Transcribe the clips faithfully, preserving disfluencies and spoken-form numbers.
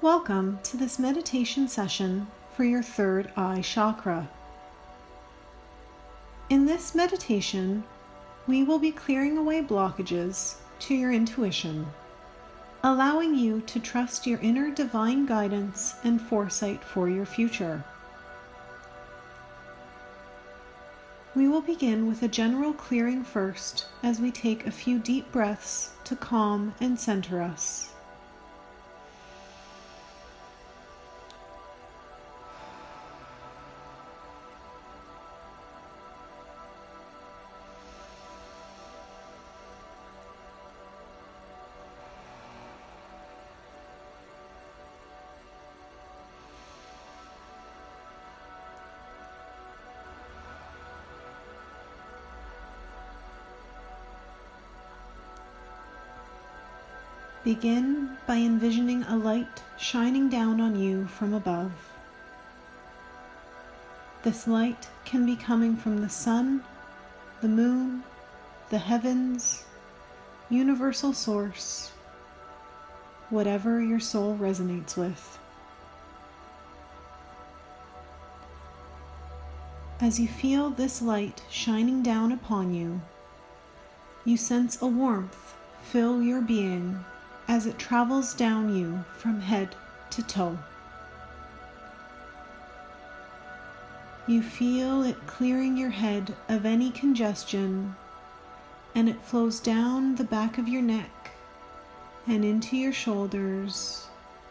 Welcome to this meditation session for your third eye chakra. In this meditation, we will be clearing away blockages to your intuition, allowing you to trust your inner divine guidance and foresight for your future. We will begin with a general clearing first as we take a few deep breaths to calm and center us. Begin by envisioning a light shining down on you from above. This light can be coming from the sun, the moon, the heavens, universal source, whatever your soul resonates with. As you feel this light shining down upon you, you sense a warmth fill your being as it travels down you from head to toe. You feel it clearing your head of any congestion, and it flows down the back of your neck and into your shoulders,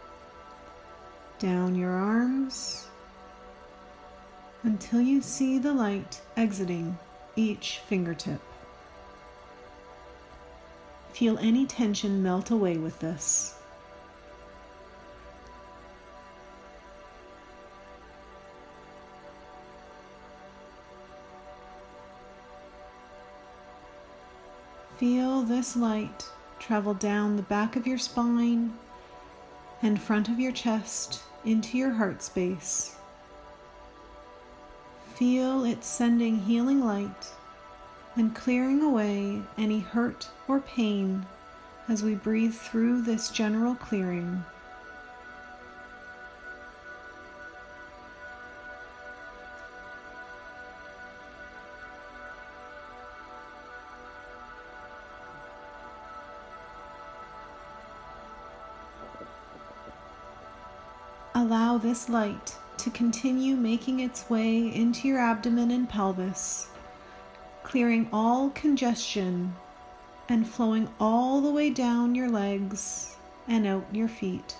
down your arms, until you see the light exiting each fingertip. Feel any tension melt away with this. Feel this light travel down the back of your spine and front of your chest into your heart space. Feel it sending healing light and clearing away any hurt or pain as we breathe through this general clearing. Allow this light to continue making its way into your abdomen and pelvis, clearing all congestion and flowing all the way down your legs and out your feet.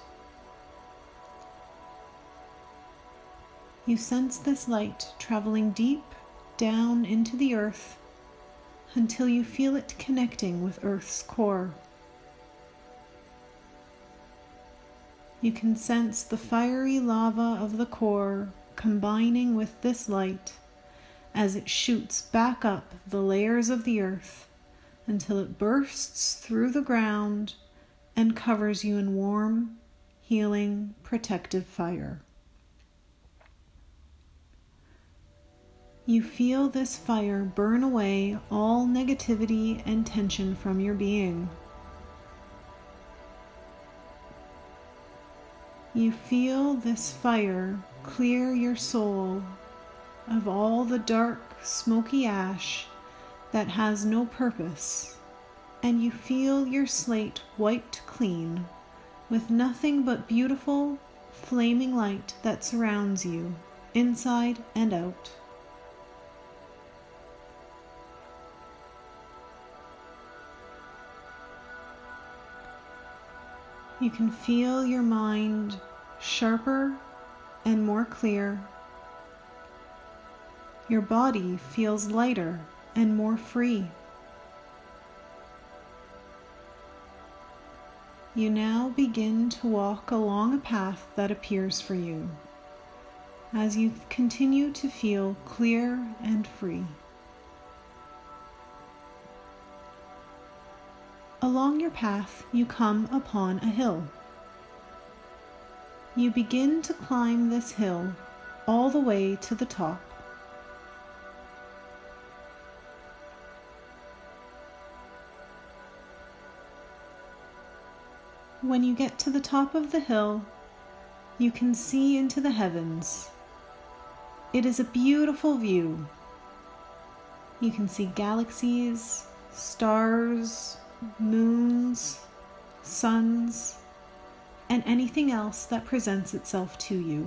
You sense this light traveling deep down into the earth until you feel it connecting with Earth's core. You can sense the fiery lava of the core combining with this light as it shoots back up the layers of the earth until it bursts through the ground and covers you in warm, healing, protective fire. You feel this fire burn away all negativity and tension from your being. You feel this fire clear your soul of all the dark, smoky ash that has no purpose, and you feel your slate wiped clean with nothing but beautiful, flaming light that surrounds you, inside and out. You can feel your mind sharper and more clear. Your body feels lighter and more free. You now begin to walk along a path that appears for you as you continue to feel clear and free. Along your path, you come upon a hill. You begin to climb this hill all the way to the top. When you get to the top of the hill, you can see into the heavens. It is a beautiful view. You can see galaxies, stars, moons, suns, and anything else that presents itself to you.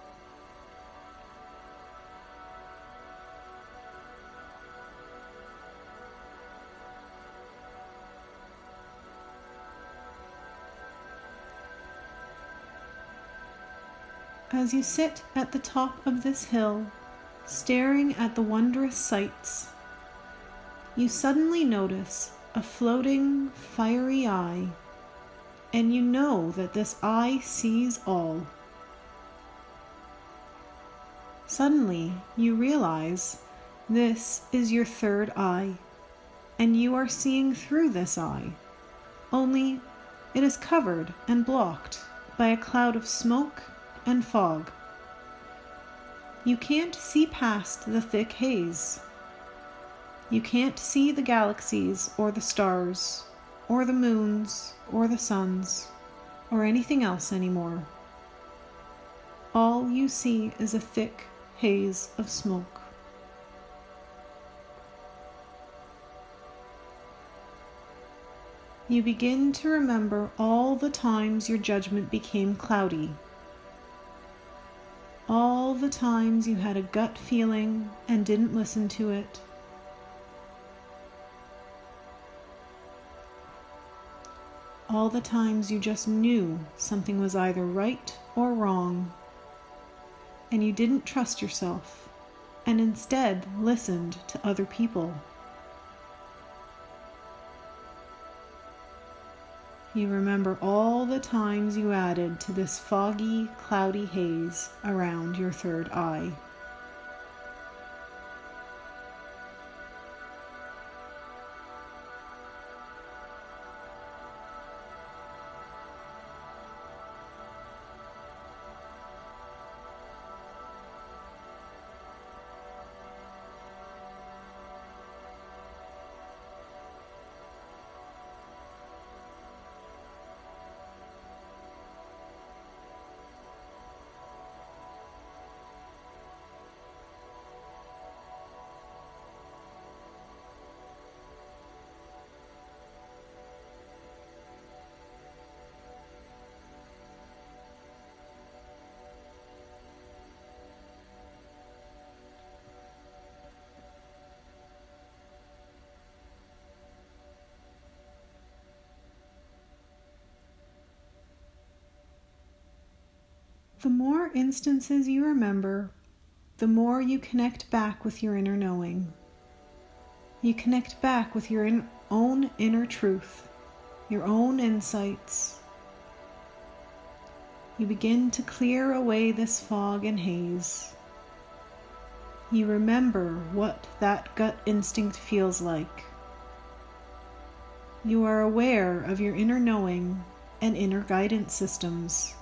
As you sit at the top of this hill, staring at the wondrous sights, you suddenly notice a floating, fiery eye, and you know that this eye sees all. Suddenly, you realize this is your third eye, and you are seeing through this eye, only it is covered and blocked by a cloud of smoke and fog. You can't see past the thick haze. You can't see the galaxies or the stars or the moons or the suns or anything else anymore. All you see is a thick haze of smoke. You begin to remember all the times your judgment became cloudy. All the times you had a gut feeling and didn't listen to it. All the times you just knew something was either right or wrong, and you didn't trust yourself, and instead listened to other people. You remember all the times you added to this foggy, cloudy haze around your third eye. The more instances you remember, the more you connect back with your inner knowing. You connect back with your in- own inner truth, your own insights. You begin to clear away this fog and haze. You remember what that gut instinct feels like. You are aware of your inner knowing and inner guidance systems.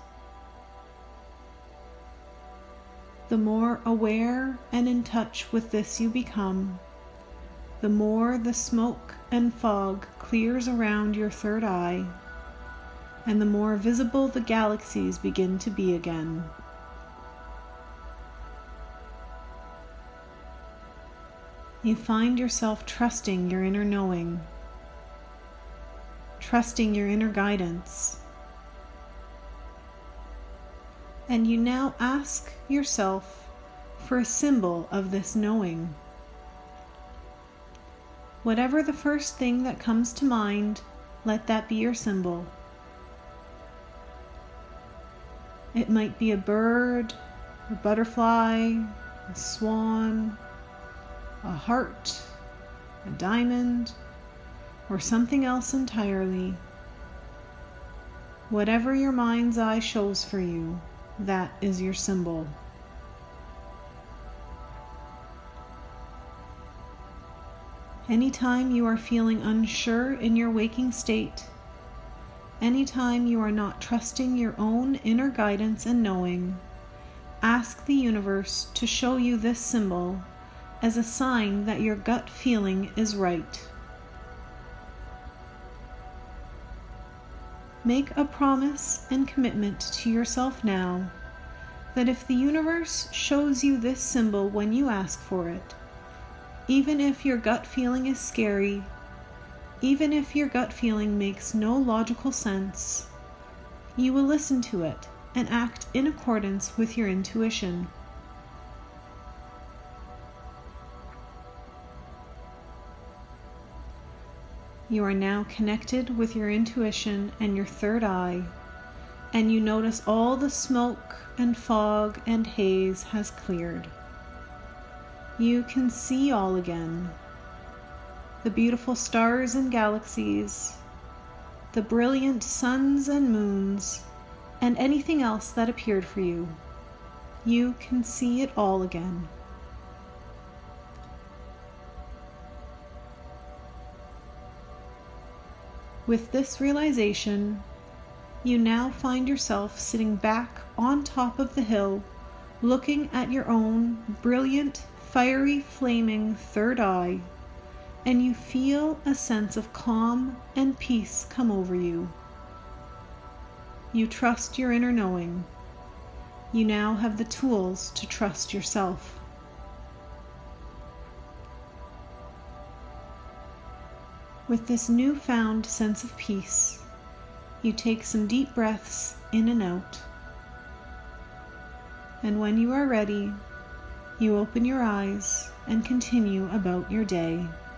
The more aware and in touch with this you become, the more the smoke and fog clears around your third eye, and the more visible the galaxies begin to be again. You find yourself trusting your inner knowing, trusting your inner guidance. And you now ask yourself for a symbol of this knowing. Whatever the first thing that comes to mind, let that be your symbol. It might be a bird, a butterfly, a swan, a heart, a diamond, or something else entirely. Whatever your mind's eye shows for you, that is your symbol. Anytime you are feeling unsure in your waking state, anytime you are not trusting your own inner guidance and knowing, ask the universe to show you this symbol as a sign that your gut feeling is right. Make a promise and commitment to yourself now that if the universe shows you this symbol when you ask for it, even if your gut feeling is scary, even if your gut feeling makes no logical sense, you will listen to it and act in accordance with your intuition. You are now connected with your intuition and your third eye, and you notice all the smoke and fog and haze has cleared. You can see all again. The beautiful stars and galaxies, the brilliant suns and moons, and anything else that appeared for you. You can see it all again. With this realization, you now find yourself sitting back on top of the hill, looking at your own brilliant, fiery, flaming third eye, and you feel a sense of calm and peace come over you. You trust your inner knowing. You now have the tools to trust yourself. With this newfound sense of peace, you take some deep breaths in and out. And when you are ready, you open your eyes and continue about your day.